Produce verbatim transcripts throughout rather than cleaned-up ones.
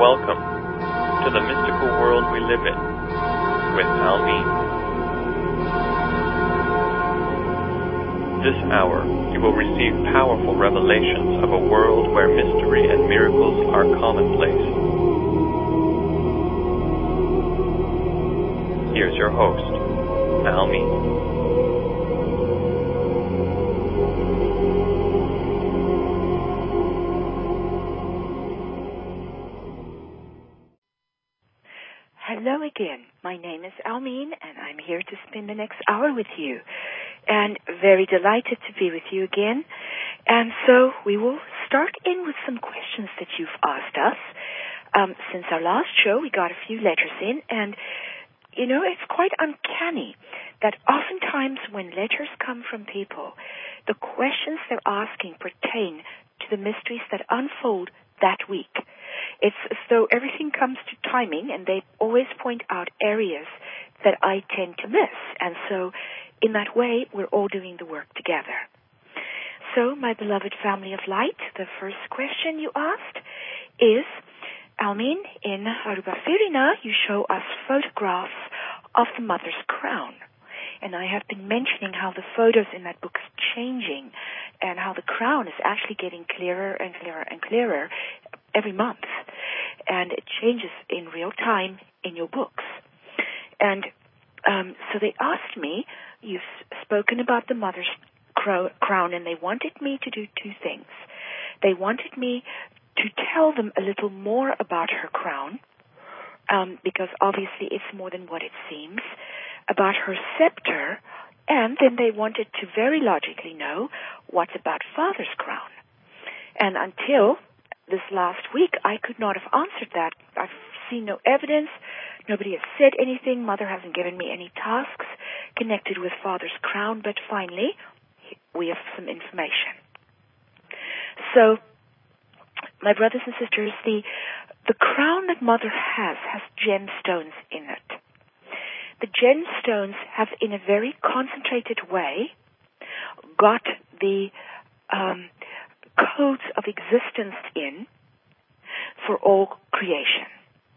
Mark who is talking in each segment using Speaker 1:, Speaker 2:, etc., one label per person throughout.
Speaker 1: Welcome to the mystical world we live in with Almin. This hour, you will receive powerful revelations of a world where mystery and miracles are commonplace. Here's your host, Almin.
Speaker 2: Hello again. My name is Almin, and I'm here to spend the next hour with you. And very delighted to be with you again. And so we will start in with some questions that you've asked us. Um, since our last show, we got a few letters in, and, you know, it's quite uncanny that oftentimes when letters come from people, the questions they're asking pertain to the mysteries that unfold that week. It's as though everything comes to timing, and they always point out areas that I tend to miss. And so, in that way, we're all doing the work together. So, my beloved family of light, the first question you asked is, Almin, in Aruba Firina, you show us photographs of the mother's crown. And I have been mentioning how the photos in that book is changing and how the crown is actually getting clearer and clearer and clearer every month. And it changes in real time in your books. And um, so they asked me, you've spoken about the mother's cro- crown, and they wanted me to do two things. They wanted me to tell them a little more about her crown, um, because obviously it's more than what it seems, about her scepter, and then they wanted to very logically know what about Father's crown. And until this last week, I could not have answered that. I've seen no evidence. Nobody has said anything. Mother hasn't given me any tasks connected with Father's crown, but finally, we have some information. So, my brothers and sisters, the, the crown that Mother has has gemstones in it. The gemstones have, in a very concentrated way, got the um, codes of existence in for all creation.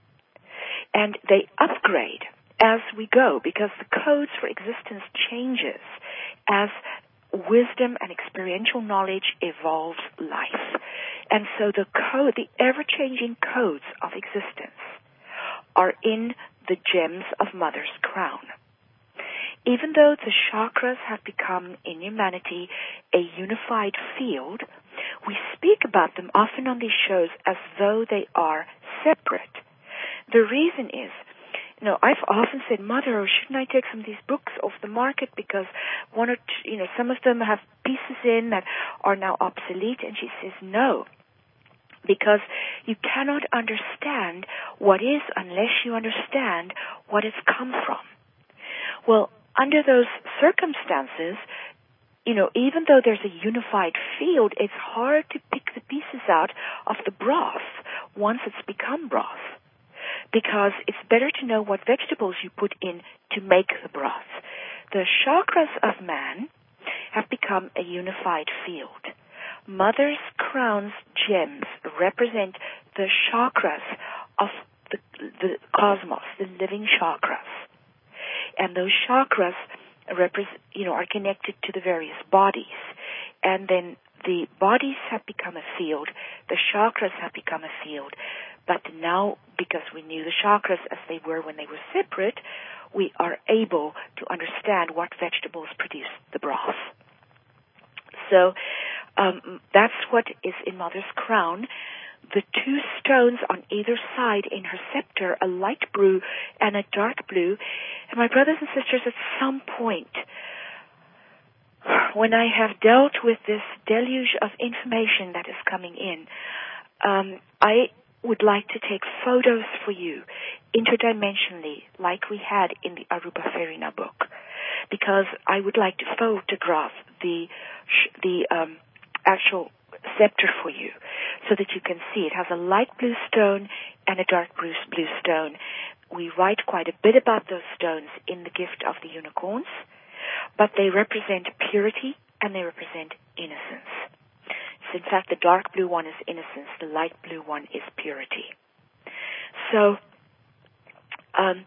Speaker 2: And they upgrade as we go, because the codes for existence changes as wisdom and experiential knowledge evolves life. And so the code, the ever-changing codes of existence are in the gems of Mother's crown. Even though the chakras have become, in humanity, a unified field, we speak about them often on these shows as though they are separate. The reason is, you know, I've often said, Mother, oh, shouldn't I take some of these books off the market because one or two, you know, some of them have pieces in that are now obsolete? And she says, no, because you cannot understand what is unless you understand what it's come from. Well, under those circumstances, you know, even though there's a unified field, it's hard to pick the pieces out of the broth once it's become broth, because it's better to know what vegetables you put in to make the broth. The chakras of man have become a unified field. Mother's crown's gems represent the chakras of the, the cosmos, the living chakras. And those chakras represent, you know, are connected to the various bodies. And then the bodies have become a field, the chakras have become a field. But now, because we knew the chakras as they were when they were separate, we are able to understand what vegetables produce the broth. So um, that's what is in Mother's crown. The two stones on either side in her scepter, a light blue and a dark blue. And my brothers and sisters, at some point, when I have dealt with this deluge of information that is coming in, um, I would like to take photos for you interdimensionally, like we had in the Aruba Firina book, because I would like to photograph the the um, actual scepter for you, so that you can see it has a light blue stone and a dark blue blue stone. We write quite a bit about those stones in the Gift of the Unicorns, but they represent purity and they represent innocence. So in fact, the dark blue one is innocence, the light blue one is purity. so um,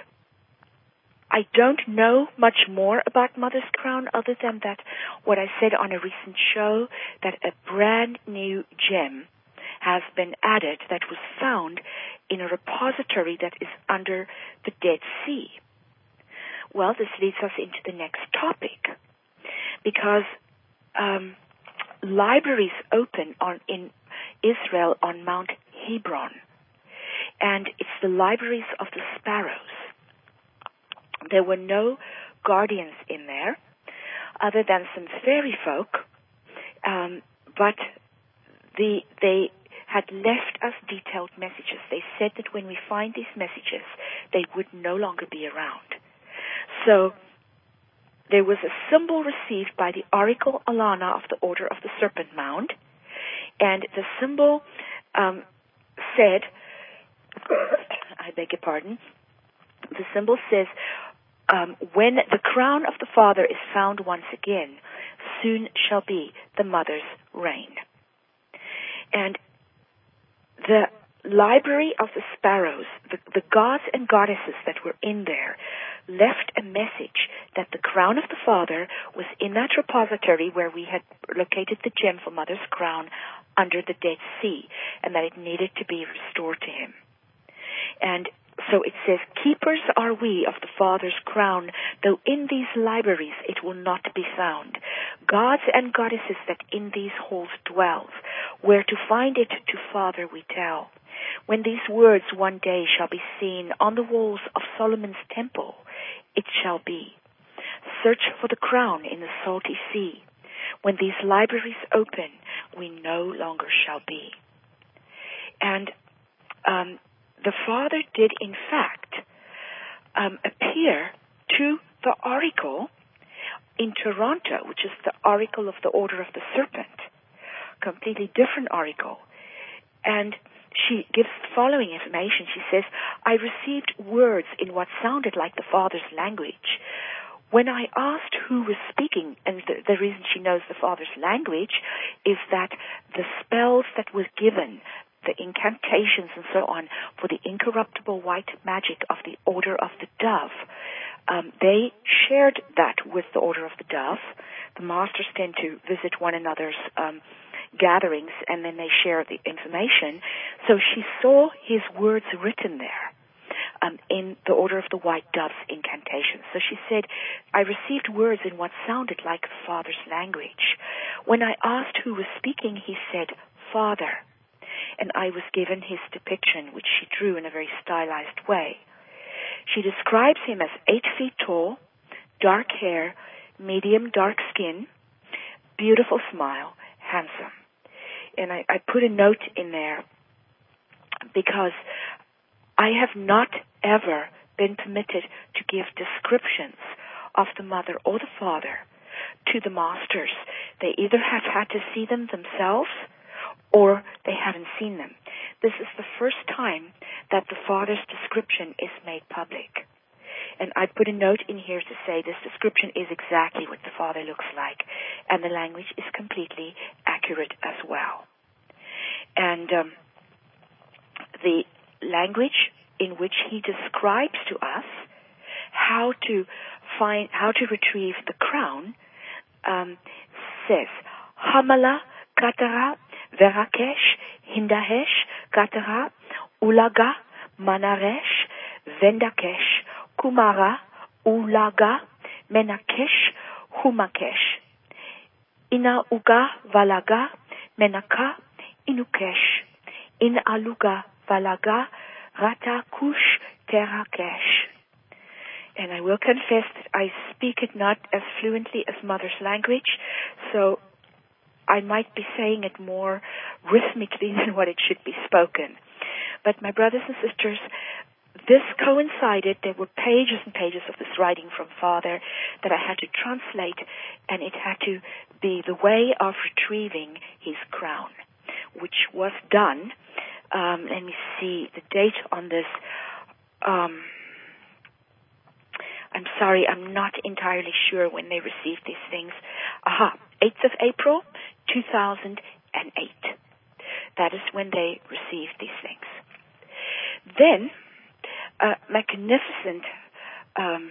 Speaker 2: I don't know much more about Mother's Crown other than that what I said on a recent show, that a brand new gem has been added that was found in a repository that is under the Dead Sea. Well, this leads us into the next topic, because um, libraries open on in Israel on Mount Hebron, and it's the libraries of the sparrows. There were no guardians in there, other than some fairy folk, um, but the they had left us detailed messages. They said that when we find these messages, they would no longer be around. So there was a symbol received by the Oracle Alana of the Order of the Serpent Mound, and the symbol um, said, I beg your pardon, the symbol says, um, when the crown of the Father is found once again, soon shall be the Mother's reign. And the library of the sparrows, the, the gods and goddesses that were in there, left a message that the crown of the Father was in that repository where we had located the gem for Mother's crown under the Dead Sea, and that it needed to be restored to him. And so it says, keepers are we of the Father's crown, though in these libraries it will not be found. Gods and goddesses that in these halls dwells, where to find it to Father we tell. When these words one day shall be seen on the walls of Solomon's temple, it shall be, search for the crown in the salty sea. When these libraries open, we no longer shall be. And um, the Father did, in fact, um, appear to the Oracle in Toronto, which is the Oracle of the Order of the Serpent, completely different Oracle. And she gives the following information. She says, I received words in what sounded like the Father's language. When I asked who was speaking, and the, the reason she knows the Father's language is that the spells that were given, the incantations and so on, for the incorruptible white magic of the Order of the Dove, um, they shared that with the Order of the Dove. The masters tend to visit one another's um, gatherings, and then they share the information. So she saw his words written there um, in the Order of the White Dove's incantations. So she said, I received words in what sounded like the Father's language. When I asked who was speaking, he said, Father. And I was given his depiction, which she drew in a very stylized way. She describes him as eight feet tall, dark hair, medium dark skin, beautiful smile, handsome. And I, I put a note in there because I have not ever been permitted to give descriptions of the mother or the father to the masters. They either have had to see them themselves or they haven't seen them. This is the first time that the father's description is made public. And I put a note in here to say this description is exactly what the Father looks like, and the language is completely accurate as well. And um, the language in which he describes to us how to find, how to retrieve the crown, um, says, Hamala Katara Verakesh Hindahesh Katara Ulaga Manaresh Vendakesh Kumara, Ulaga, Menakesh, Humakesh. Ina Uga, Valaga, Menaka, Inukesh. In Aluga, Valaga, Rata Kush, Terakesh. And I will confess that I speak it not as fluently as Mother's language, so I might be saying it more rhythmically than what it should be spoken. But my brothers and sisters, this coincided, there were pages and pages of this writing from Father that I had to translate, and it had to be the way of retrieving his crown, which was done. Um, let me see the date on this. Um, I'm sorry, I'm not entirely sure when they received these things. Aha, eighth of April, two thousand eight. That is when they received these things. then a magnificent um,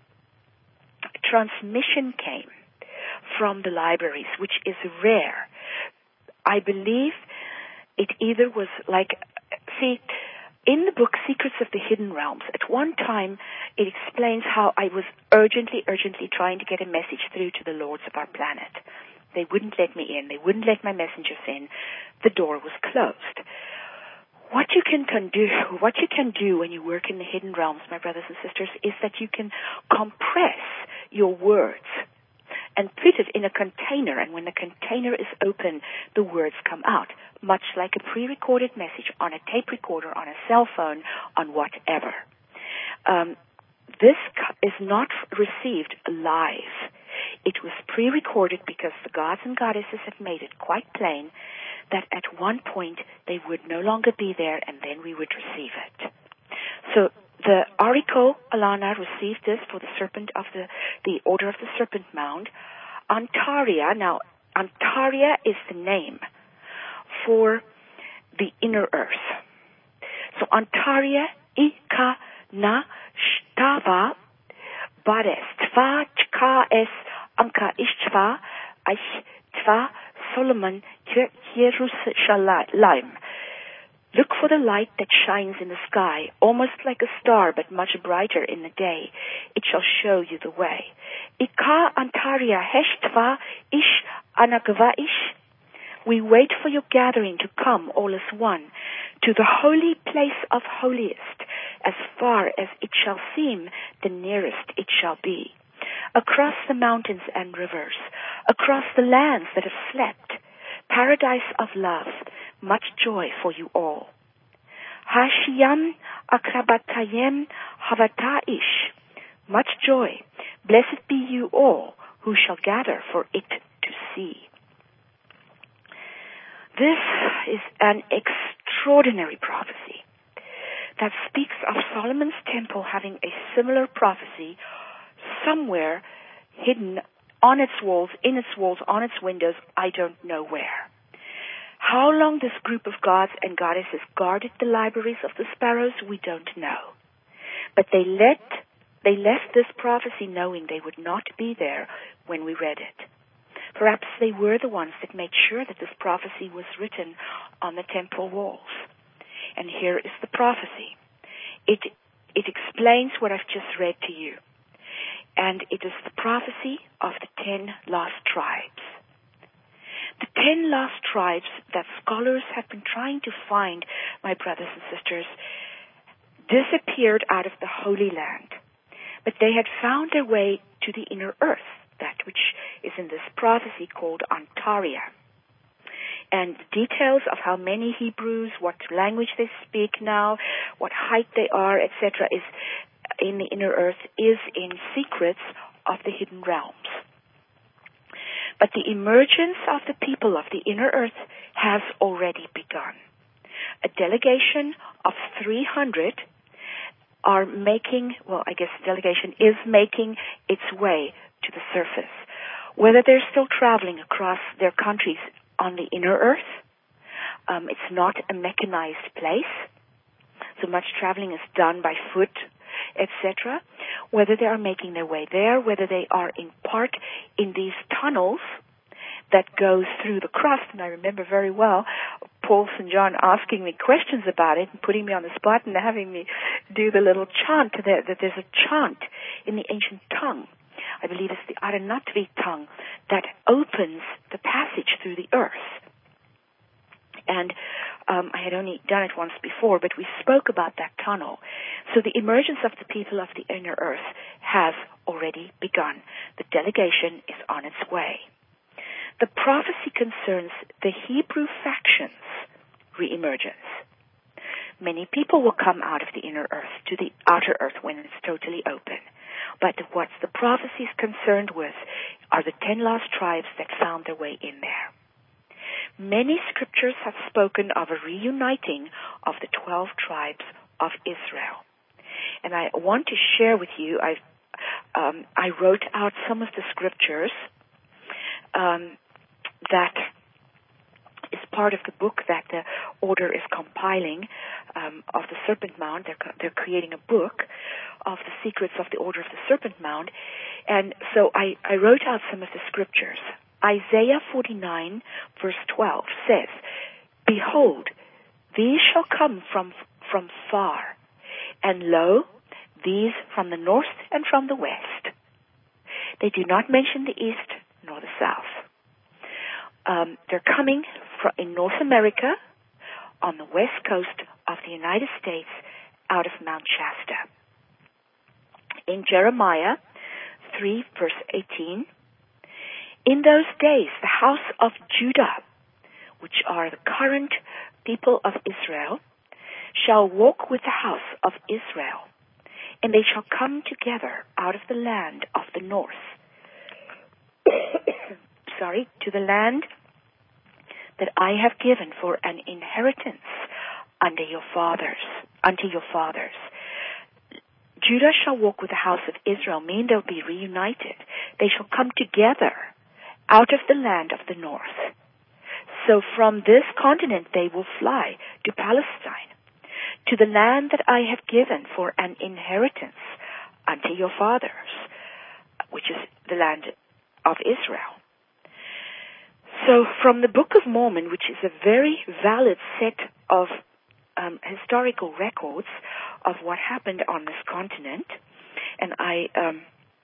Speaker 2: transmission came from the libraries, which is rare. I believe it either was like, see, in the book Secrets of the Hidden Realms, at one time it explains how I was urgently, urgently trying to get a message through to the lords of our planet. They wouldn't let me in. They wouldn't let my messengers in. The door was closed. What you can, can do, what you can do when you work in the hidden realms, my brothers and sisters, is that you can compress your words and put it in a container, and when the container is open, the words come out, much like a pre-recorded message on a tape recorder, on a cell phone, on whatever. Um, this is not received live. It was pre-recorded because the gods and goddesses had made it quite plain that at one point they would no longer be there, and then we would receive it. So the Ariko Alana received this for the serpent of the, the Order of the Serpent Mound. Antaria, now Antaria is the name for the inner earth. So Antaria ika na shtava bares tva chka es anka ishtva aich tva Solomon Jerusalem. Look for the light that shines in the sky, almost like a star, but much brighter in the day. It shall show you the way. Ika Antaria Heshtva Ish Anagva Ish. We wait for your gathering to come all as one, to the holy place of holiest, as far as it shall seem the nearest it shall be. Across the mountains and rivers, across the lands that have slept, paradise of love, much joy for you all. Hashiyam akrabatayem havataish, much joy, blessed be you all who shall gather for it to see. This is an extraordinary prophecy that speaks of Solomon's temple having a similar prophecy somewhere hidden on its walls, in its walls, on its windows, I don't know where. How long this group of gods and goddesses guarded the libraries of the sparrows, we don't know. But they let they left this prophecy knowing they would not be there when we read it. Perhaps they were the ones that made sure that this prophecy was written on the temple walls. And here is the prophecy. It it explains what I've just read to you. And it is the prophecy of the ten lost tribes. The ten lost tribes that scholars have been trying to find, my brothers and sisters, disappeared out of the Holy Land. But they had found their way to the inner earth, that which is in this prophecy called Antaria. And the details of how many Hebrews, what language they speak now, what height they are, et cetera, is in the inner earth, is in Secrets of the Hidden Realms. But the emergence of the people of the inner earth has already begun. A delegation of three hundred are making, well, I guess the delegation is making its way to the surface. Whether they're still traveling across their countries on the inner earth, um, it's not a mechanized place. So much traveling is done by foot, et cetera. Whether they are making their way there, whether they are in part in these tunnels that goes through the crust. And I remember very well Paul Saint John asking me questions about it and putting me on the spot and having me do the little chant. That, that there's a chant in the ancient tongue. I believe it's the Aranatvi tongue that opens the passage through the earth. And um, I had only done it once before, but we spoke about that tunnel. So the emergence of the people of the inner earth has already begun. The delegation is on its way. The prophecy concerns the Hebrew factions' reemergence. Many people will come out of the inner earth to the outer earth when it's totally open. But what the prophecy is concerned with are the ten lost tribes that found their way in there. Many scriptures have spoken of a reuniting of the twelve tribes of Israel. And I want to share with you, I um, I wrote out some of the scriptures um, that is part of the book that the order is compiling um, of the Serpent Mound. They're, they're creating a book of the secrets of the Order of the Serpent Mound. And so I, I wrote out some of the scriptures. Isaiah forty-nine, verse twelve says, "Behold, these shall come from from far, and lo, these from the north and from the west." They do not mention the east nor the south. Um, they're coming from in North America, on the west coast of the United States, out of Mount Shasta. In Jeremiah three, verse eighteen, "In those days the house of Judah, which are the current people of Israel, shall walk with the house of Israel, and they shall come together out of the land of the north." Sorry, to the land that I have given for an inheritance unto your fathers, unto your fathers. Judah shall walk with the house of Israel, mean they'll be reunited. They shall come together out of the land of the north. So from this continent they will fly to Palestine, to the land that I have given for an inheritance unto your fathers, which is the land of Israel. So from the Book of Mormon, which is a very valid set of um, historical records of what happened on this continent, and I um,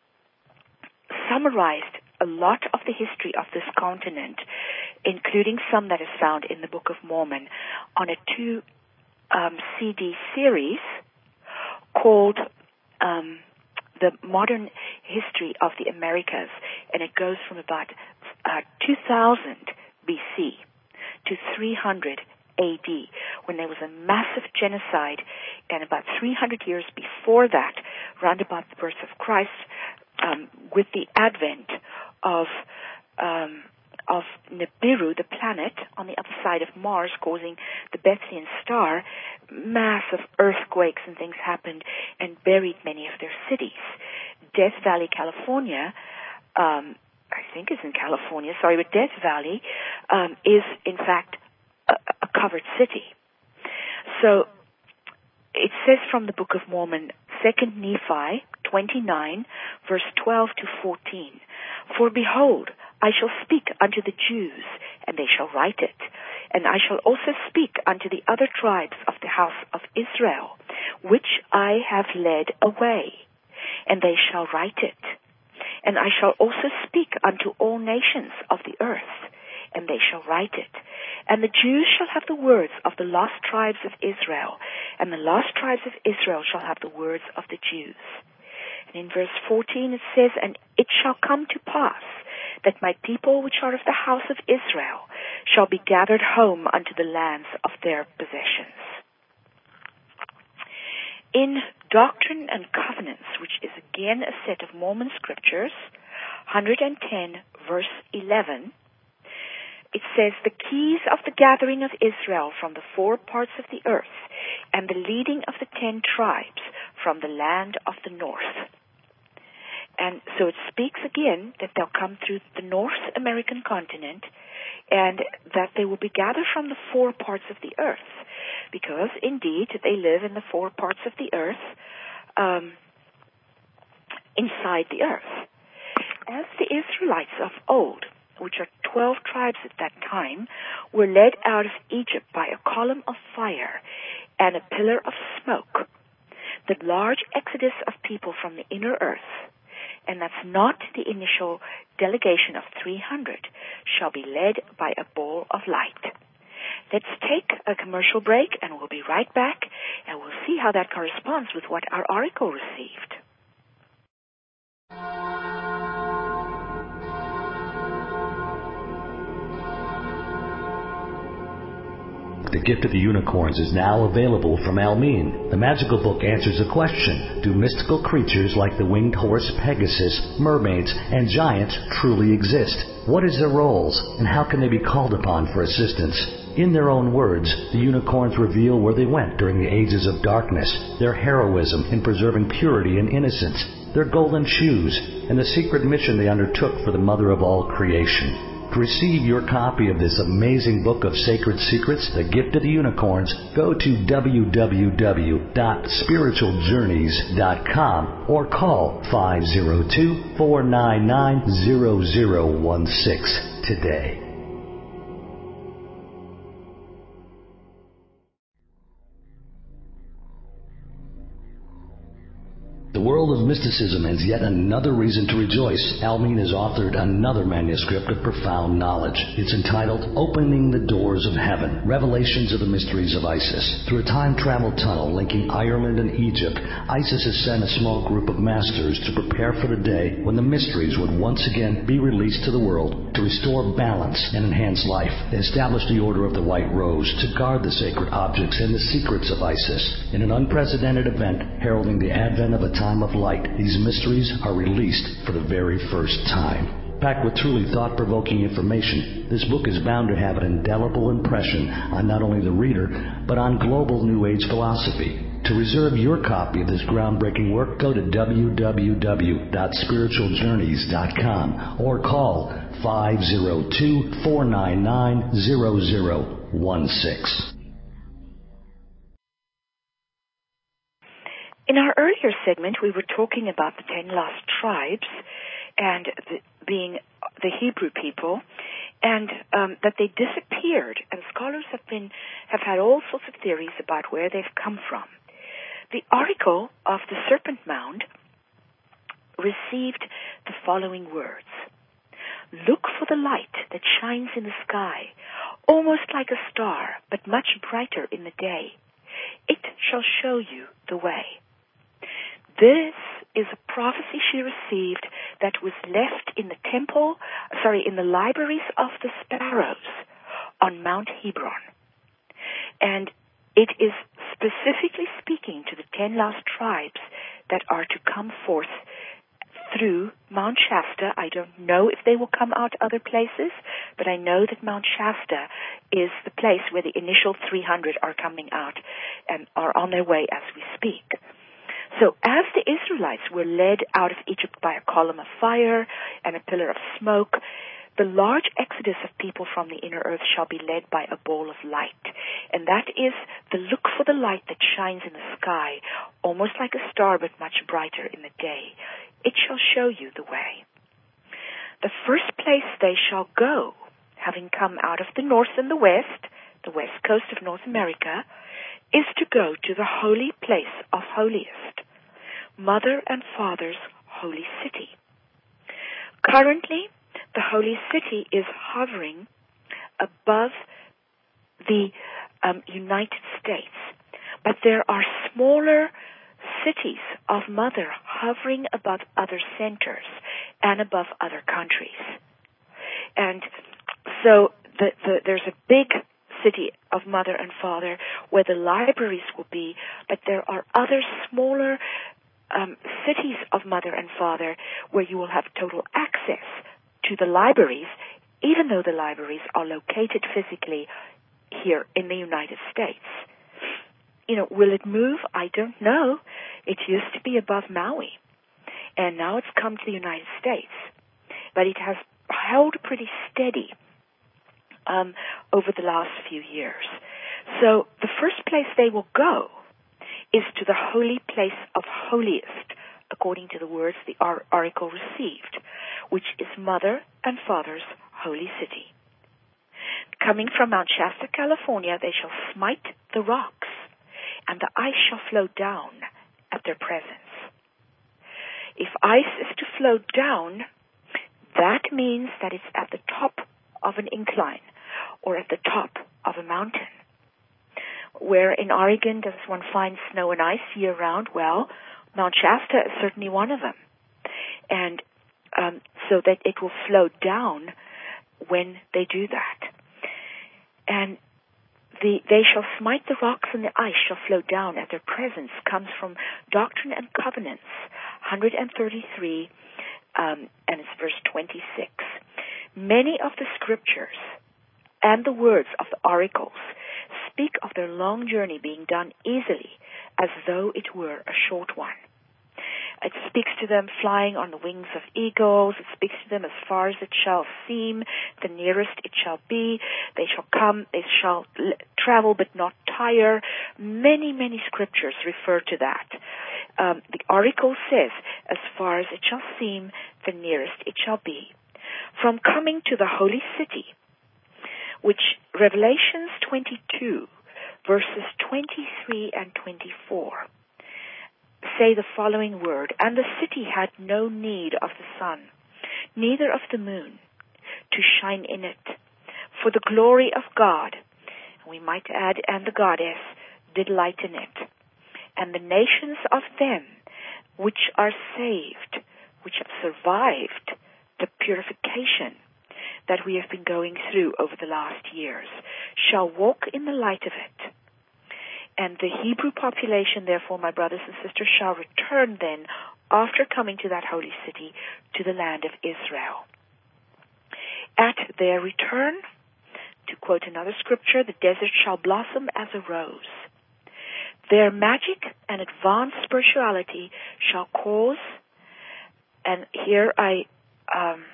Speaker 2: summarized a lot of the history of this continent, including some that is found in the Book of Mormon, on a two um, C D series called um, The Modern History of the Americas, and it goes from about uh, two thousand B C to three hundred A D, when there was a massive genocide, and about three hundred years before that, round about the birth of Christ, um, with the advent of um, of Nibiru, the planet on the other side of Mars, causing the Bethlehem star, massive earthquakes and things happened and buried many of their cities. Death Valley, California, um, I think is in California, sorry, but Death Valley um, is, in fact, a, a covered city. So it says from the Book of Mormon, Second Nephi twenty-nine, verse twelve to fourteen, "For behold, I shall speak unto the Jews, and they shall write it. And I shall also speak unto the other tribes of the house of Israel, which I have led away, and they shall write it. And I shall also speak unto all nations of the earth, and they shall write it. And the Jews shall have the words of the lost tribes of Israel, and the lost tribes of Israel shall have the words of the Jews." And in verse fourteen it says, "And it shall come to pass that my people which are of the house of Israel shall be gathered home unto the lands of their possessions." In Doctrine and Covenants, which is again a set of Mormon scriptures, one hundred ten, verse eleven, it says, "The keys of the gathering of Israel from the four parts of the earth, and the leading of the ten tribes from the land of the north." And so it speaks again that they'll come through the North American continent, and that they will be gathered from the four parts of the earth, because indeed they live in the four parts of the earth, um, inside the earth. As the Israelites of old, which are twelve tribes at that time, were led out of Egypt by a column of fire and a pillar of smoke, the large exodus of people from the inner earth, and that's not the initial delegation of three hundred, shall be led by a ball of light. Let's take a commercial break, and we'll be right back, and we'll see how that corresponds with what our oracle received.
Speaker 3: The Gift of the Unicorns is now available from Almin. The magical book answers a question: do mystical creatures like the winged horse Pegasus, mermaids, and giants truly exist? What is their roles, and how can they be called upon for assistance? In their own words, the unicorns reveal where they went during the ages of darkness, their heroism in preserving purity and innocence, their golden shoes, and the secret mission they undertook for the mother of all creation. To receive your copy of this amazing book of sacred secrets, The Gift of the Unicorns, go to w w w dot spiritual journeys dot com or call five zero two, four nine nine, zero zero one six today. The world of mysticism has yet another reason to rejoice. Almeen has authored another manuscript of profound knowledge. It's entitled Opening the Doors of Heaven, Revelations of the Mysteries of Isis. Through a time travel tunnel linking Ireland and Egypt, Isis has sent a small group of masters to prepare for the day when the mysteries would once again be released to the world to restore balance and enhance life. They established the Order of the White Rose to guard the sacred objects and the secrets of Isis. In an unprecedented event heralding the advent of a time of light, these mysteries are released for the very first time. Packed with truly thought-provoking information, this book is bound to have an indelible impression on not only the reader, but on global New Age philosophy. To reserve your copy of this groundbreaking work, go to w w w dot spiritual journeys dot com or call five zero two, four nine nine, zero zero one six.
Speaker 2: In our earlier segment, we were talking about the ten lost tribes and the, being the Hebrew people, and um, that they disappeared. And scholars have been have had all sorts of theories about where they've come from. The oracle of the Serpent Mound received the following words: "Look for the light that shines in the sky, almost like a star, but much brighter in the day. It shall show you the way." This is a prophecy she received that was left in the temple, sorry, in the libraries of the sparrows on Mount Hebron. And it is specifically speaking to the ten lost tribes that are to come forth through Mount Shasta. I don't know if they will come out other places, but I know that Mount Shasta is the place where the initial three hundred are coming out and are on their way as we speak. So as the Israelites were led out of Egypt by a column of fire and a pillar of smoke, the large exodus of people from the inner earth shall be led by a ball of light. And that is the look for the light that shines in the sky, almost like a star but much brighter in the day. It shall show you the way. The first place they shall go, having come out of the north and the west, the west coast of North America, is to go to the holy place of holiest, Mother and Father's holy city. Currently, the holy city is hovering above the um, United States, but there are smaller cities of Mother hovering above other centers and above other countries. And so the, the, there's a big city of Mother and Father where the libraries will be, but there are other smaller um, cities of Mother and Father where you will have total access to the libraries, even though the libraries are located physically here in the United States. You know, will it move? I don't know. It used to be above Maui, and now it's come to the United States. But it has held pretty steady um, over the last few years. So the first place they will go is to the holy place of holiest, according to the words the or- oracle received, which is Mother and Father's holy city. Coming from Mount Shasta, California, they shall smite the rocks, and the ice shall flow down at their presence. If ice is to flow down, that means that it's at the top of an incline or at the top of a mountain. Where in Oregon does one find snow and ice year-round? Well, Mount Shasta is certainly one of them. And um, so that it will flow down when they do that. And the they shall smite the rocks and the ice shall flow down at their presence comes from Doctrine and Covenants, one thirty-three, um, and it's verse twenty-six. Many of the scriptures and the words of the oracles speak of their long journey being done easily, as though it were a short one. It speaks to them flying on the wings of eagles. It speaks to them as far as it shall seem, the nearest it shall be. They shall come, they shall l- travel but not tire. Many, many scriptures refer to that. Um, the oracle says, as far as it shall seem, the nearest it shall be. From coming to the holy city, which Revelations twenty-two, verses twenty-three and twenty-four, say the following word, and the city had no need of the sun, neither of the moon, to shine in it, for the glory of God, we might add, and the goddess, did lighten it. And the nations of them which are saved, which have survived the purification that we have been going through over the last years, shall walk in the light of it. And the Hebrew population, therefore, my brothers and sisters, shall return then, after coming to that holy city, to the land of Israel. At their return, to quote another scripture, the desert shall blossom as a rose. Their magic and advanced spirituality shall cause, and here I, um,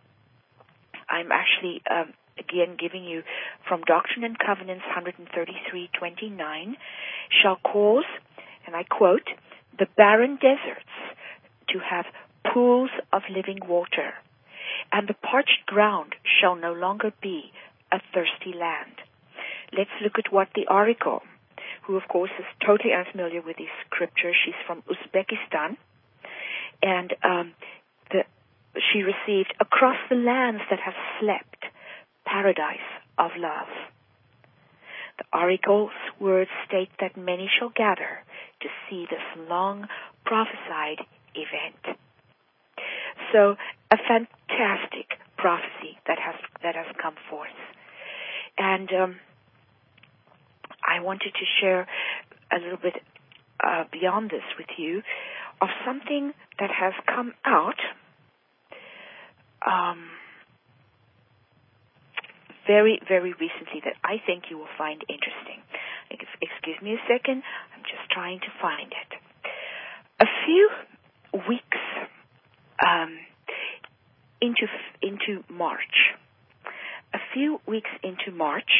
Speaker 2: I'm actually um, again giving you from Doctrine and Covenants one thirty-three twenty-nine, shall cause, and I quote, the barren deserts to have pools of living water, and the parched ground shall no longer be a thirsty land. Let's look at what the oracle, who of course is totally unfamiliar with these scriptures, she's from Uzbekistan, and um, the, she received, across the lands that have slept, paradise of love. The oracle's words state that many shall gather to see this long prophesied event. So a fantastic prophecy that has that has come forth. And um, I wanted to share a little bit uh, beyond this with you of something that has come out um, very, very recently that I think you will find interesting. Excuse me a second. I'm just trying to find it. A few weeks um, into into March, a few weeks into March,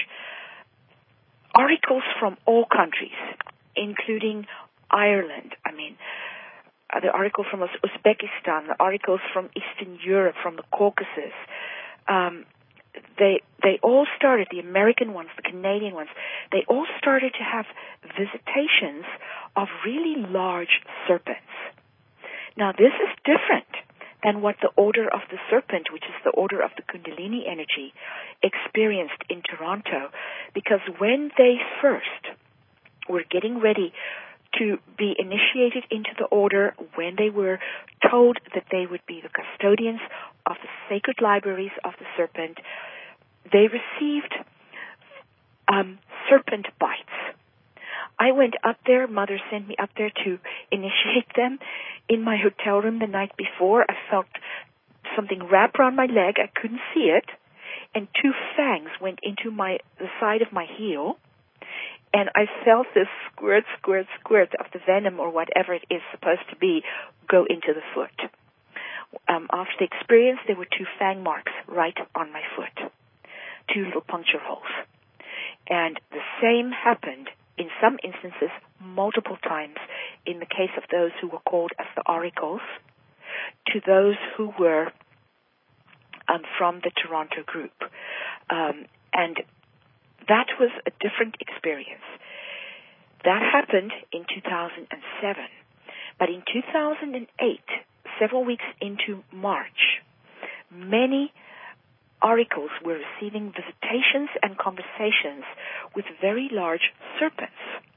Speaker 2: oracles from all countries, including Ireland, I mean, uh, the oracle from Uzbekistan, the oracles from Eastern Europe, from the Caucasus, um, they they all started, the American ones, the Canadian ones, they all started to have visitations of really large serpents. Now, this is different than what the Order of the Serpent, which is the Order of the Kundalini energy, experienced in Toronto, because when they first were getting ready to be initiated into the order, when they were told that they would be the custodians of the sacred libraries of the serpent, they received um, serpent bites. I went up there, Mother sent me up there to initiate them. In my hotel room the night before, I felt something wrap around my leg. I couldn't see it. And two fangs went into my the side of my heel. And I felt this squirt, squirt, squirt of the venom or whatever it is supposed to be go into the foot. Um, after the experience, there were two fang marks right on my foot, two little puncture holes. And the same happened in some instances multiple times in the case of those who were called as the oracles, to those who were um, from the Toronto group. Um, and that was a different experience. That happened in two thousand seven. But in two thousand eight, several weeks into March, many oracles were receiving visitations and conversations with very large serpents.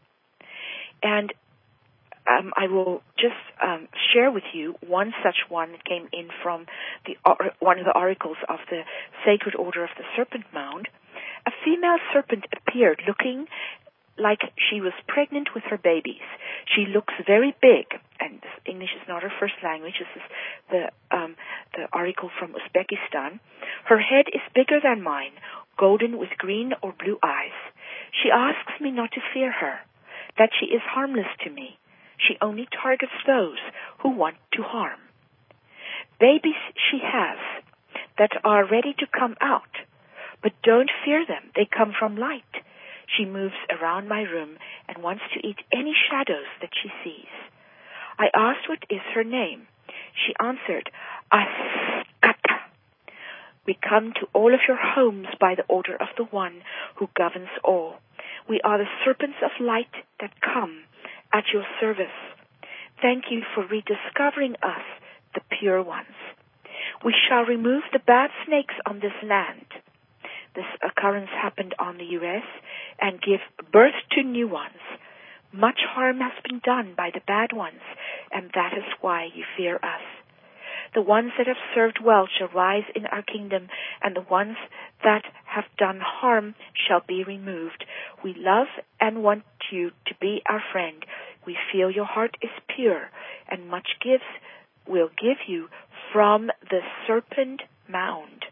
Speaker 2: And um, I will just um, share with you one such one that came in from the or- one of the oracles of the Sacred Order of the Serpent Mound. A female serpent appeared looking like she was pregnant with her babies. She looks very big, and English is not her first language. This is the um, the oracle from Uzbekistan. Her head is bigger than mine, golden with green or blue eyes. She asks me not to fear her, that she is harmless to me. She only targets those who want to harm. Babies she has that are ready to come out, but don't fear them. They come from light. She moves around my room and wants to eat any shadows that she sees. I asked what is her name. She answered, Askata. We come to all of your homes by the order of the one who governs all. We are the serpents of light that come at your service. Thank you for rediscovering us, the pure ones. We shall remove the bad snakes on this land. This occurrence happened on the U S and give birth to new ones. Much harm has been done by the bad ones, and that is why you fear us. The ones that have served well shall rise in our kingdom, and the ones that have done harm shall be removed. We love and want you to be our friend. We feel your heart is pure, and much gives will give you from the serpent mound.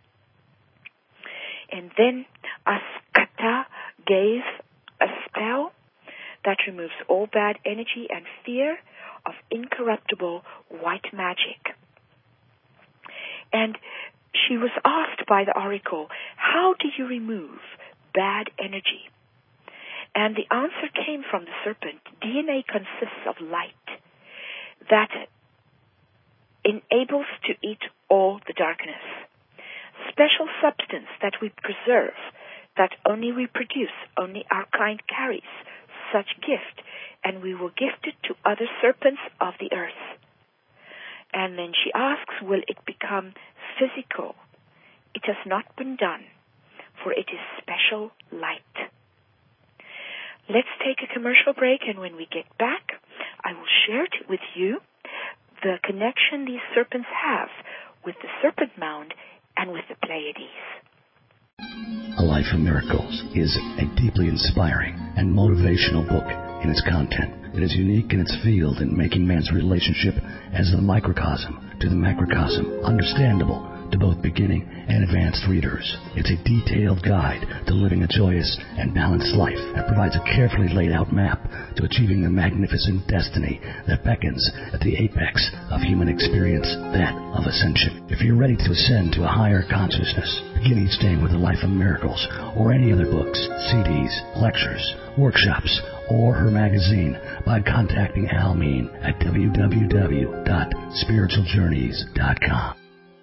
Speaker 2: And then Askata gave a spell that removes all bad energy and fear of incorruptible white magic. And she was asked by the oracle, how do you remove bad energy? And the answer came from the serpent. D N A consists of light that enables to eat all the darkness. Special substance that we preserve, that only we produce, only our kind carries such gift, and we will gift it to other serpents of the earth. And then she asks, will it become physical? It has not been done, for it is special light. Let's take a commercial break, and when we get back, I will share it with you the connection these serpents have with the serpent mound and with the Pleiades.
Speaker 3: A Life of Miracles is a deeply inspiring and motivational book in its content. It is unique in its field in making man's relationship as the microcosm to the macrocosm understandable to both beginning and advanced readers. It's a detailed guide to living a joyous and balanced life and provides a carefully laid out map to achieving the magnificent destiny that beckons at the apex of human experience, that of ascension. If you're ready to ascend to a higher consciousness, begin each day with A Life of Miracles or any other books, C Ds, lectures, workshops, or her magazine by contacting Almeen at w w w dot spiritual journeys dot com.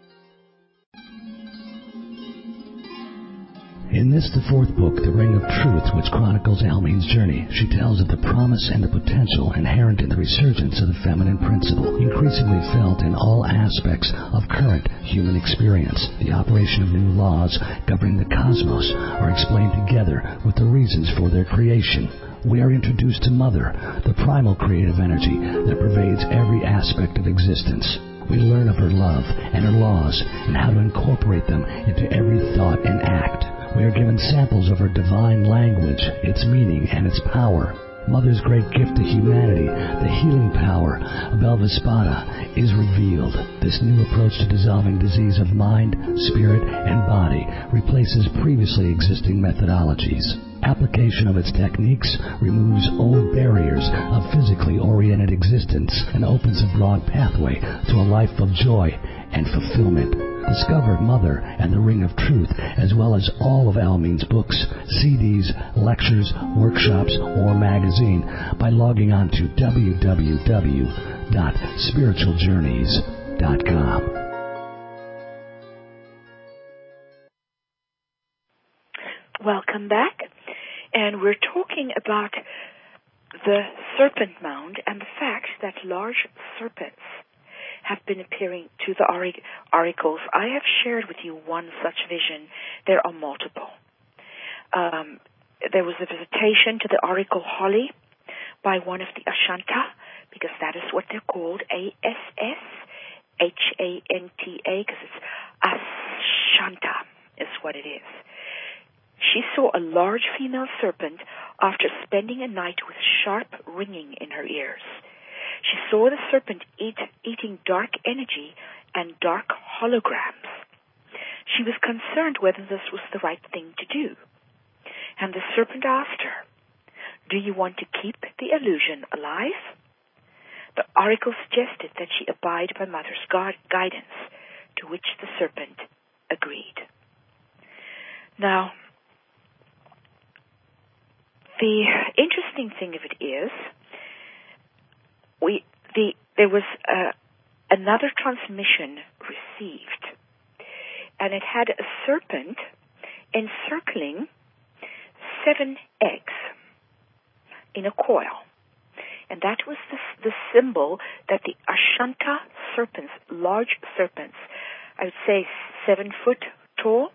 Speaker 3: In this, the fourth book, The Ring of Truth, which chronicles Almeen's journey, she tells of the promise and the potential inherent in the resurgence of the feminine principle, increasingly felt in all aspects of current human experience. The operation of new laws governing the cosmos are explained together with the reasons for their creation. We are introduced to Mother, the primal creative energy that pervades every aspect of existence. We learn of her love and her laws and how to incorporate them into every thought and act. We are given samples of her divine language, its meaning, and its power. Mother's great gift to humanity, the healing power of Belvespada, is revealed. This new approach to dissolving disease of mind, spirit, and body replaces previously existing methodologies. Application of its techniques removes old barriers of physically oriented existence and opens a broad pathway to a life of joy and fulfillment. Discover Mother and the Ring of Truth, as well as all of Almeen's books, C Ds, lectures, workshops, or magazine by logging on to w w w dot spiritual journeys dot com.
Speaker 2: Welcome back, and we're talking about the serpent mound and the fact that large serpents have been appearing to the oracles. I have shared with you one such vision. There are multiple. Um, there was a visitation to the oracle Holly by one of the Ashanta, because that is what they're called, A S S H A N T A, because it's Ashanta is what it is. She saw a large female serpent after spending a night with sharp ringing in her ears. She saw the serpent eat, eating dark energy and dark holograms. She was concerned whether this was the right thing to do. And the serpent asked her, "Do you want to keep the illusion alive?" The oracle suggested that she abide by Mother's guidance, to which the serpent agreed. Now, the interesting thing of it is, we the there was uh, another transmission received, and it had a serpent encircling seven eggs in a coil. And that was the, the symbol that the Ashanta serpents, large serpents, I would say seven foot tall,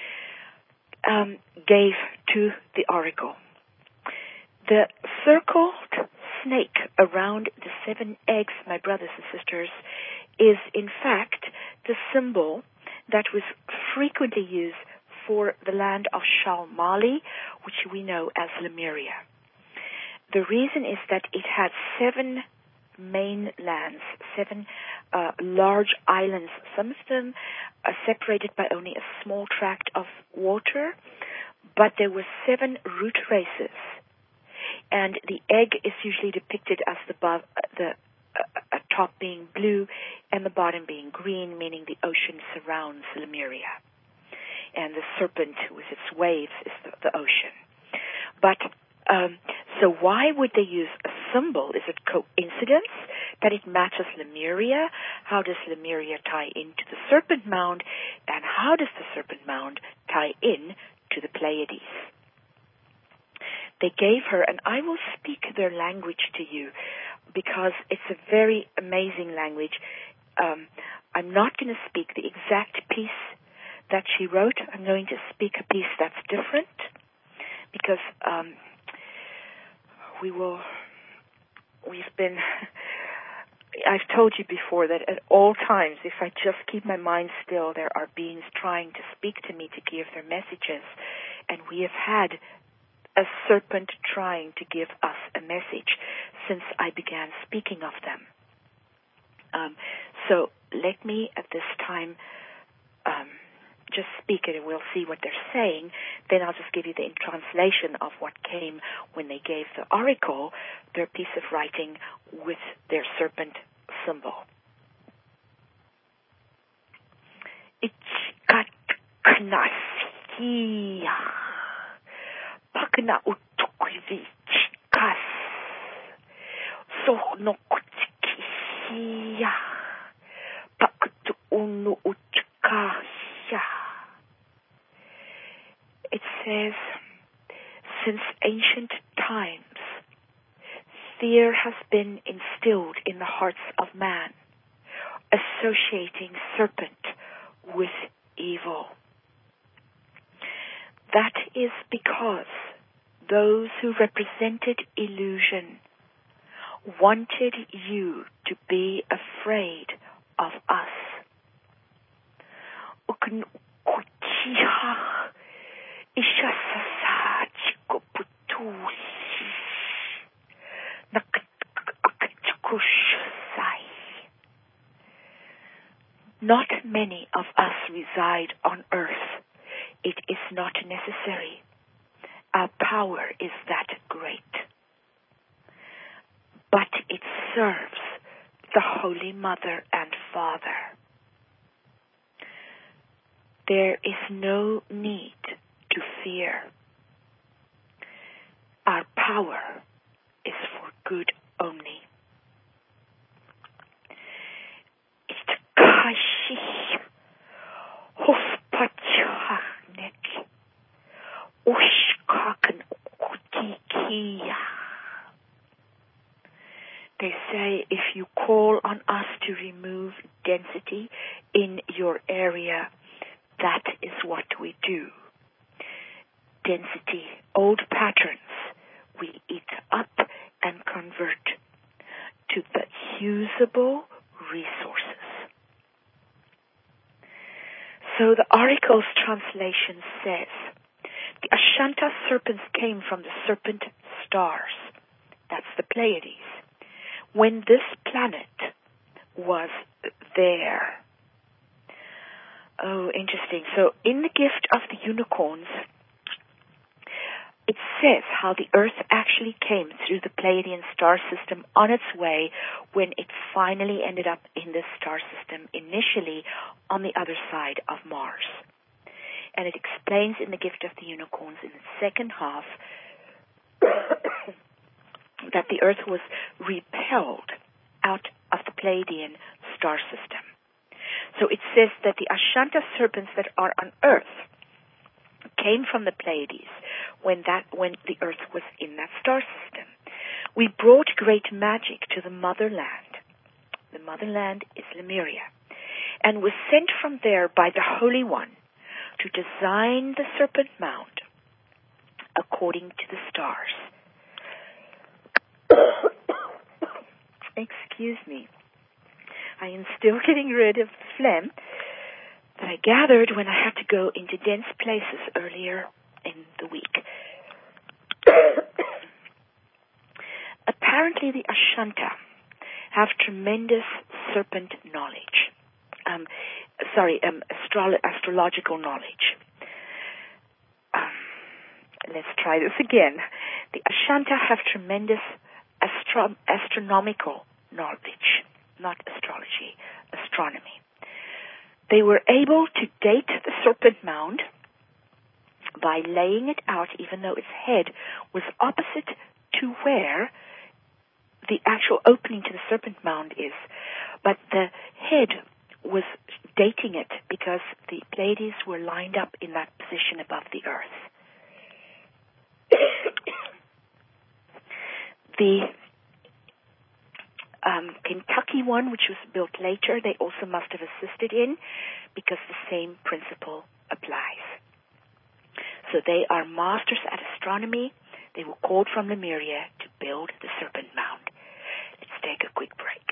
Speaker 2: um, gave to the oracle. The circled snake around the seven eggs, my brothers and sisters, is in fact the symbol that was frequently used for the land of Shalmali, which we know as Lemuria. The reason is that it had seven main lands, seven uh, large islands, some of them are separated by only a small tract of water, but there were seven root races, and the egg is usually depicted as the, bo- the uh, top being blue and the bottom being green, meaning the ocean surrounds Lemuria, and the serpent with its waves is the, the ocean. But Um, so why would they use a symbol? Is it coincidence that it matches Lemuria? How does Lemuria tie into the Serpent Mound? And how does the Serpent Mound tie in to the Pleiades? They gave her, and I will speak their language to you because it's a very amazing language. Um, I'm not going to speak the exact piece that she wrote. I'm going to speak a piece that's different because um, we will, we've been, I've told you before that at all times, if I just keep my mind still, there are beings trying to speak to me to give their messages. And we have had a serpent trying to give us a message since I began speaking of them. Um, so let me at this time um, just speak it, and we'll see what they're saying. Then I'll just give you the translation of what came when they gave the oracle their piece of writing with their serpent symbol. Ichkatknaskia pakna utukvichkas sohnokutkia paktu unu utkasya. It says, since ancient times, fear has been instilled in the hearts of man, associating serpent with evil. That is because those who represented illusion wanted you to be afraid of us. Not many of us reside on earth. It is not necessary. Our power is that great. But it serves the Holy Mother and Father. There is no need to fear. Our power is for good only. They say if you call on us to remove density in your area, that is what we do. Density, old patterns, we eat up and convert to the usable resources. So the oracle's translation says, the Ashanta serpents came from the serpent stars. That's the Pleiades. When this planet was there. Oh, interesting. So in the gift of the unicorns, it says how the Earth actually came through the Pleiadian star system on its way when it finally ended up in this star system, initially on the other side of Mars. And it explains in the Gift of the Unicorns in the second half that the Earth was repelled out of the Pleiadian star system. So it says that the Ashanta serpents that are on Earth came from the Pleiades when that when the Earth was in that star system. We brought great magic to the motherland. The motherland is Lemuria, and was sent from there by the Holy One to design the Serpent Mound according to the stars. Excuse me. I am still getting rid of the phlegm that I gathered when I had to go into dense places earlier in the week. Apparently the Ashanta have tremendous serpent knowledge. Um, sorry, um, astro- astrological knowledge. Um, let's try this again. The Ashanta have tremendous astro- astronomical knowledge, not astrology, astronomy. They were able to date the Serpent Mound by laying it out, even though its head was opposite to where the actual opening to the Serpent Mound is. But the head was dating it because the Pleiades were lined up in that position above the Earth. The um, Kentucky one, which was built later, they also must have assisted in because the same principle applies. So they are masters at astronomy. They were called from Lemuria to build the Serpent Mound. Let's take a quick break.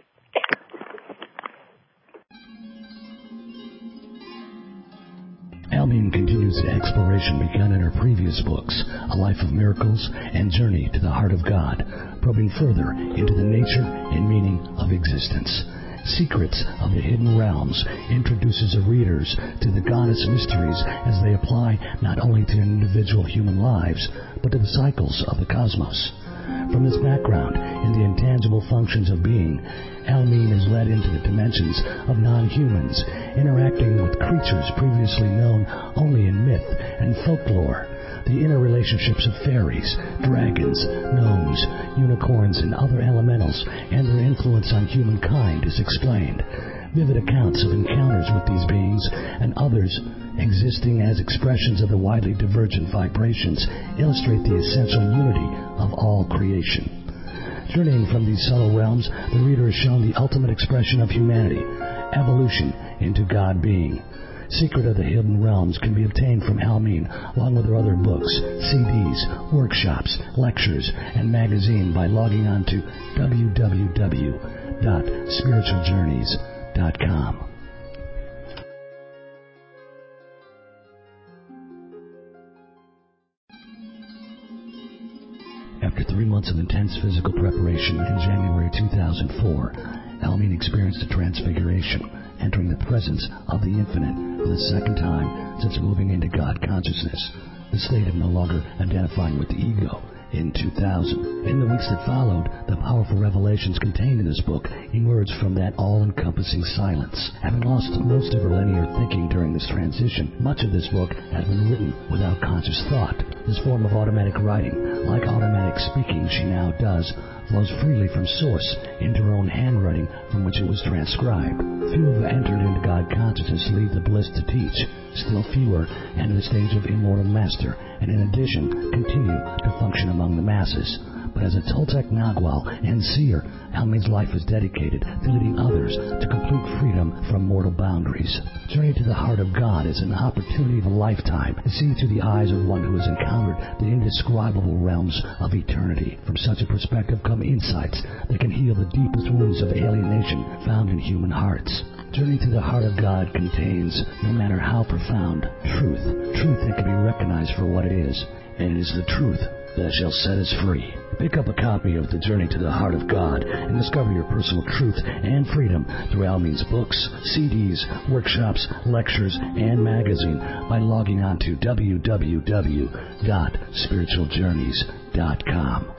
Speaker 3: Almeen continues the exploration begun in her previous books, A Life of Miracles and Journey to the Heart of God, probing further into the nature and meaning of existence. Secrets of the Hidden Realms introduces her readers to the goddess mysteries as they apply not only to individual human lives, but to the cycles of the cosmos. From this background in the intangible functions of being, Almeen is led into the dimensions of non-humans, interacting with creatures previously known only in myth and folklore. The interrelationships of fairies, dragons, gnomes, unicorns, and other elementals, and their influence on humankind is explained. Vivid accounts of encounters with these beings and others existing as expressions of the widely divergent vibrations illustrate the essential unity of all creation. Journeying from these subtle realms, the reader is shown the ultimate expression of humanity, evolution into God being. Secret of the Hidden Realms can be obtained from Almeen, along with her other books, C Ds, workshops, lectures, and magazine by logging on to w w w dot spiritual journeys dot com. After three months of intense physical preparation in January two thousand four, Almeen experienced a transfiguration, entering the presence of the Infinite for the second time since moving into God consciousness, the state of no longer identifying with the ego, in two thousand. In the weeks that followed, the powerful revelations contained in this book emerged from that all-encompassing silence. Having lost most of her linear thinking during this transition, much of this book has been written without conscious thought. This form of automatic writing, like automatic speaking she now does, flows freely from source into her own handwriting from which it was transcribed. Few have entered into God consciousness leave the bliss to teach. Still fewer enter the stage of immortal master, and in addition continue to function among the masses. But as a Toltec Nagual and seer, Almeen's life is dedicated to leading others to complete freedom from mortal boundaries. Journey to the Heart of God is an opportunity of a lifetime to see through the eyes of one who has encountered the indescribable realms of eternity. From such a perspective come insights that can heal the deepest wounds of alienation found in human hearts. Journey to the Heart of God contains, no matter how profound, truth. Truth that can be recognized for what it is. And it is the truth that shall set us free. Pick up a copy of The Journey to the Heart of God and discover your personal truth and freedom through Almin's books, C Ds, workshops, lectures, and magazine by logging on to w w w dot spiritual journeys dot com.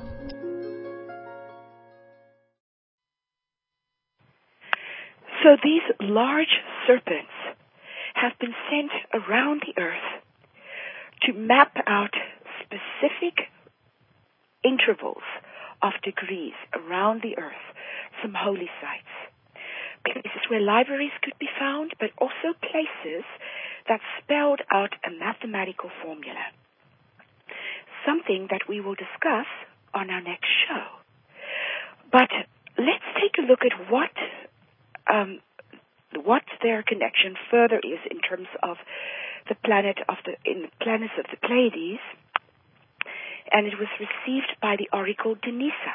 Speaker 2: So these large serpents have been sent around the earth to map out specific intervals of degrees around the earth, some holy sites, places where libraries could be found, but also places that spelled out a mathematical formula, something that we will discuss on our next show. But let's take a look at what um, what their connection further is in terms of the planet of the in the planets of the Pleiades, and it was received by the oracle Denisa.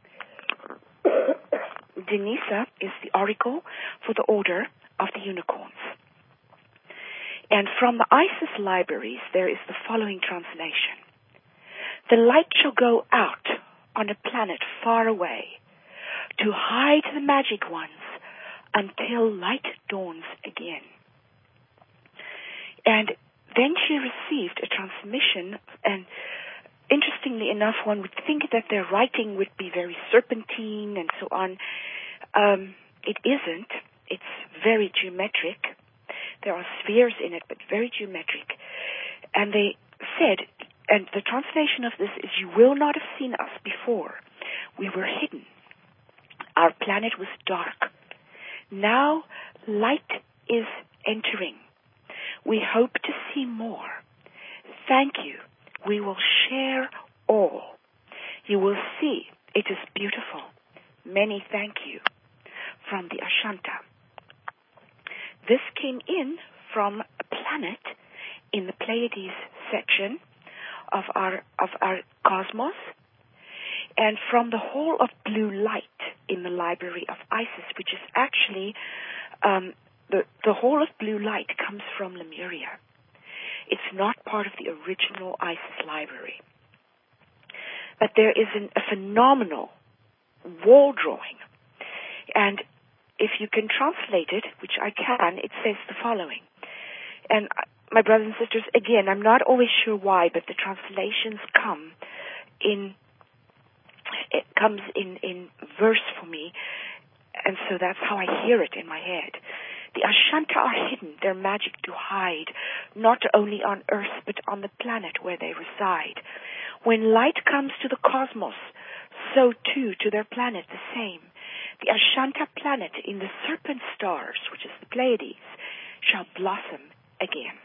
Speaker 2: Denisa is the oracle for the order of the unicorns. And from the Isis libraries, there is the following translation. The light shall go out on a planet far away to hide the magic ones until light dawns again. And then she received a transmission, and interestingly enough, one would think that their writing would be very serpentine and so on. Um, it isn't. It's very geometric. There are spheres in it, but very geometric. And they said, and the translation of this is, you will not have seen us before. We were hidden. Our planet was dark. Now light is entering. We hope to see more. Thank you. We will share all. You will see it is beautiful. Many thank you. From the Ashanta. This came in from a planet in the Pleiades section of our of our cosmos, and from the whole of blue light in the library of Isis, which is actually um, the the whole of blue light comes from Lemuria. It's not part of the original Isis library. But there is an, a phenomenal wall drawing. And if you can translate it, which I can, it says the following. And my brothers and sisters, again, I'm not always sure why, but the translations come in, it comes in, in verse for me, and so that's how I hear it in my head. The Ashanta are hidden, their magic to hide, not only on Earth, but on the planet where they reside. When light comes to the cosmos, so too to their planet the same. The Ashanta planet in the serpent stars, which is the Pleiades, shall blossom again.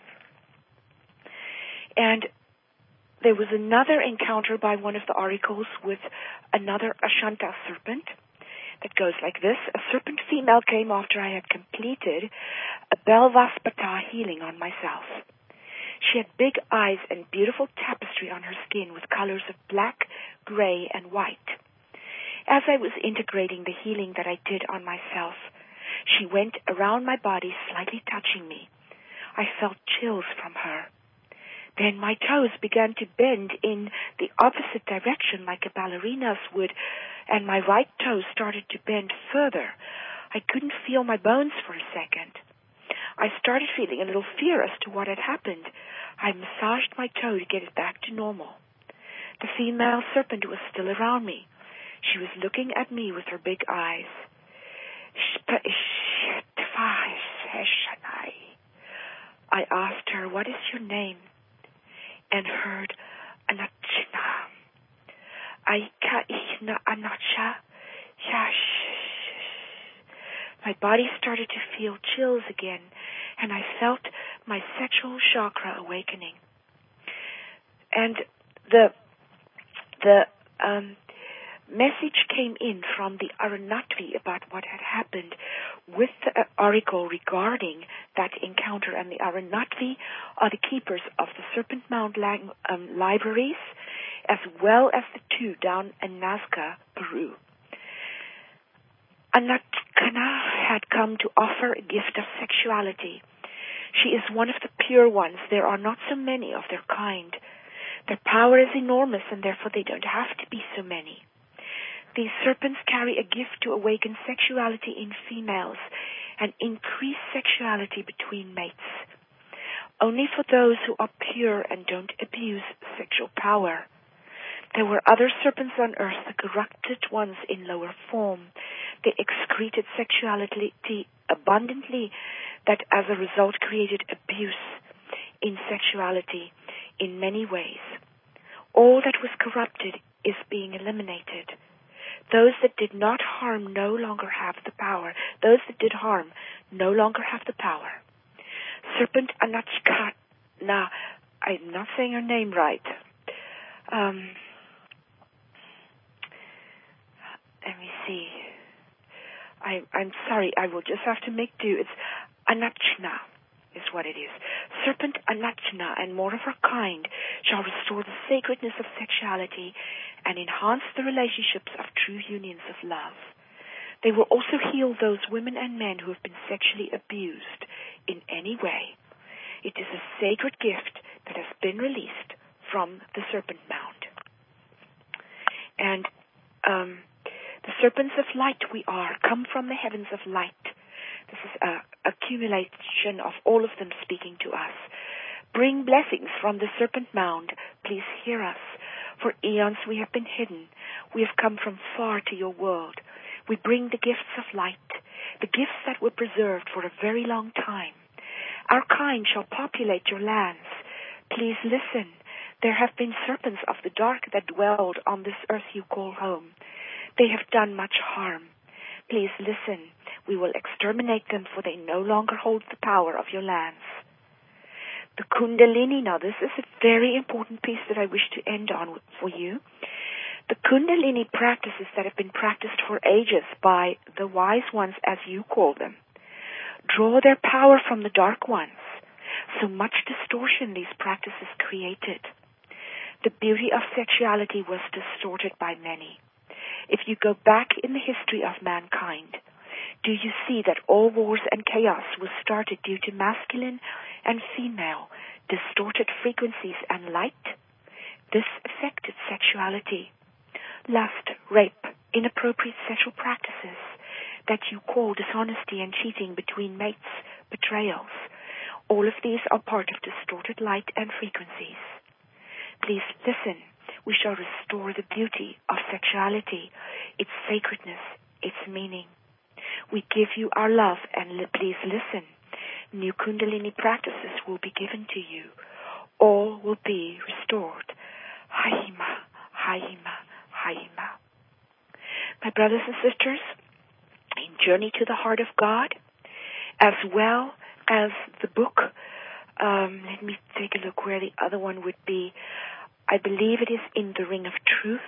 Speaker 2: And there was another encounter by one of the oracles with another Ashanta serpent that goes like this. A serpent female came after I had completed a Belvaspata healing on myself. She had big eyes and beautiful tapestry on her skin with colors of black, gray, and white. As I was integrating the healing that I did on myself, she went around my body, slightly touching me. I felt chills from her. Then my toes began to bend in the opposite direction like a ballerina's would, and my right toe started to bend further. I couldn't feel my bones for a second. I started feeling a little fear as to what had happened. I massaged my toe to get it back to normal. The female serpent was still around me. She was looking at me with her big eyes. I asked her, what is your name? And heard, Anachna. Aika Ichna Anacha. My body started to feel chills again, and I felt my sexual chakra awakening. And the the um, message came in from the Aranatvi about what had happened with the oracle regarding that encounter. And the Aranatvi are the keepers of the Serpent Mound lang- um, libraries, as well as the two down in Nazca, Peru. Anatkana had come to offer a gift of sexuality. She is one of the pure ones. There are not so many of their kind. Their power is enormous, and therefore they don't have to be so many. These serpents carry a gift to awaken sexuality in females and increase sexuality between mates. Only for those who are pure and don't abuse sexual power. There were other serpents on earth, the corrupted ones in lower form. They excreted sexuality abundantly, that as a result created abuse in sexuality in many ways. All that was corrupted is being eliminated. Those that did not harm no longer have the power. Those that did harm no longer have the power. Serpent Anachka, now, I'm not saying her name right. Um, let me see. I, I'm sorry, I will just have to make do. It's Anachna is what it is. Serpent Anachna and more of her kind shall restore the sacredness of sexuality and enhance the relationships of true unions of love. They will also heal those women and men who have been sexually abused in any way. It is a sacred gift that has been released from the Serpent Mound. And um, the serpents of light we are, come from the heavens of light. This is an accumulation of all of them speaking to us. Bring blessings from the Serpent Mound. Please hear us. For eons we have been hidden. We have come from far to your world. We bring the gifts of light, the gifts that were preserved for a very long time. Our kind shall populate your lands. Please listen. There have been serpents of the dark that dwelled on this earth you call home. They have done much harm. Please listen. We will exterminate them, for they no longer hold the power of your lands. The Kundalini, now this is a very important piece that I wish to end on for you. The Kundalini practices that have been practiced for ages by the wise ones, as you call them, draw their power from the dark ones. So much distortion these practices created. The beauty of sexuality was distorted by many. If you go back in the history of mankind, do you see that all wars and chaos was started due to masculine and female distorted frequencies and light? This affected sexuality. Lust, rape, inappropriate sexual practices that you call dishonesty and cheating between mates, betrayals. All of these are part of distorted light and frequencies. Please listen. We shall restore the beauty of sexuality, its sacredness, its meaning. We give you our love, and li- please listen. New Kundalini practices will be given to you. All will be restored. Haima, Haima, Haima. My brothers and sisters, in Journey to the Heart of God, as well as the book, um, let me take a look where the other one would be. I believe it is in the Ring of Truth.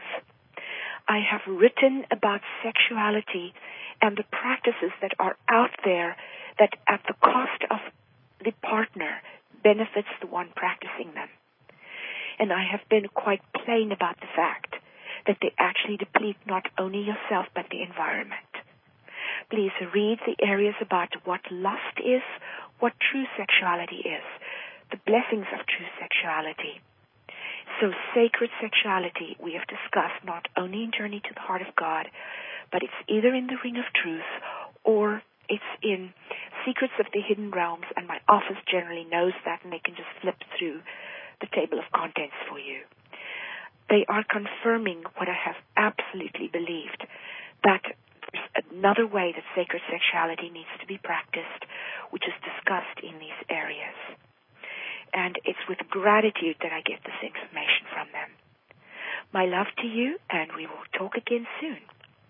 Speaker 2: I have written about sexuality and the practices that are out there that at the cost of the partner benefits the one practicing them. And I have been quite plain about the fact that they actually deplete not only yourself but the environment. Please read the areas about what lust is, what true sexuality is, the blessings of true sexuality. So sacred sexuality we have discussed not only in Journey to the Heart of God, but it's either in the Ring of Truth or it's in Secrets of the Hidden Realms, and my office generally knows that, and they can just flip through the table of contents for you. They are confirming what I have absolutely believed, that there's another way that sacred sexuality needs to be practiced, which is discussed in these areas. And it's with gratitude that I get this information from them. My love to you, and we will talk again soon.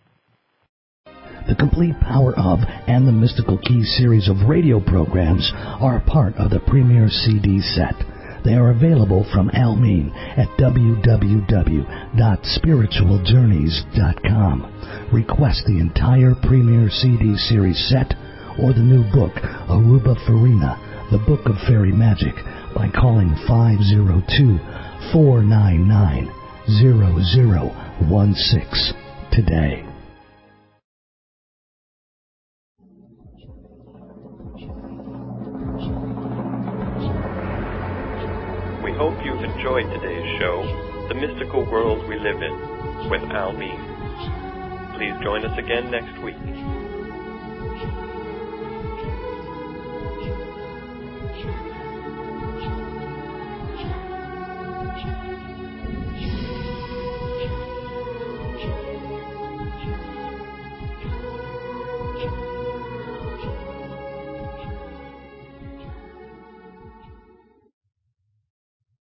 Speaker 3: The Complete Power of and the Mystical Keys series of radio programs are a part of the Premier C D set. They are available from Almeen at w w w dot spiritual journeys dot com. Request the entire Premier C D series set or the new book, Aruba Farina, The Book of Fairy Magic, by calling five oh two, four nine nine, zero zero one six today.
Speaker 1: We hope you've enjoyed today's show, The Mystical World We Live In, with Almeen. Please join us again next week.
Speaker 4: Thank you.